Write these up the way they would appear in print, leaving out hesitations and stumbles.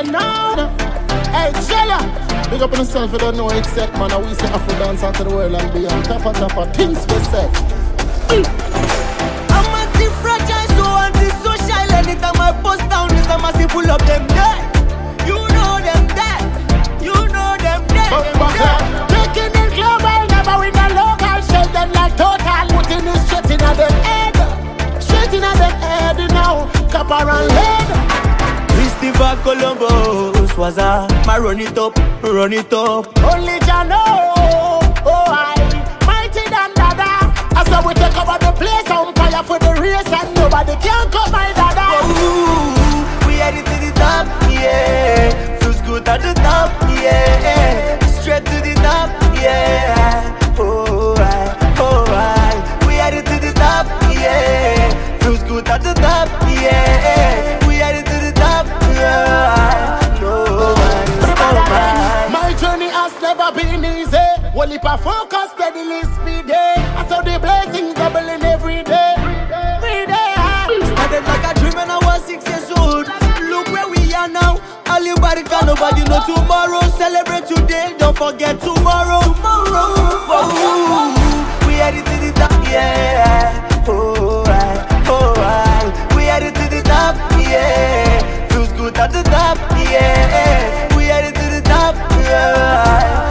say no. Hey, Jella, big up on yourself, you don't know it's set, man. We say Afro dance out to the world and beyond. Tougher, things we set. I'm anti-fragile, so anti-social. Anytime I post down, it's a massive pull up them there. You know them there. You know them there. Taking it global, never with the local. Shake them like total. Putting it straight in them head. Straight in them head now. Copper and lead. Christopher Columbus was a man, run it up, run it up. Only Jah know, oh I mighty than Dada. I saw we take over the place on fire for the race and nobody can cut my Dada. Ooh, we headed to the top, yeah. Feels good at the top, yeah. Straight to the top, yeah. Alright. We headed to the top, yeah. Feels good at the top, yeah. We headed to the top, yeah. My journey has never been easy. Well, if I focus, steadily speedy. I saw the blessings doubling every day. Every day. Started like a dream when I was 6 years old. Look where we are now. Everybody can, nobody know tomorrow. Celebrate today, don't forget tomorrow. Whoa. We headed to the top, yeah. Alright. We headed to the top, yeah. Feels good at the top, yeah. We headed to the top, yeah.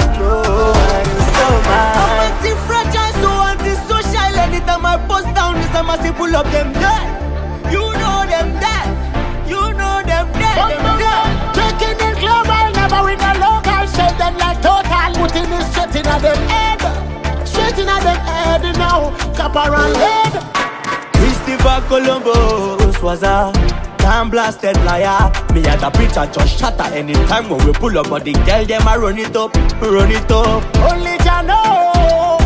I'm anti-fragile, so anti-social. Anytime I post down, it's a massive pull up them there. You know them there. You know them there. Taking it global, never with the local. Shake them like total. Putting it straight in them head. Straight in them head now. Copper and lead. Christopher Columbus was a time-blasted liar. Me and the preacher just shatter anytime when we pull up. But the girl them a run it up, run it up. Only Jah know,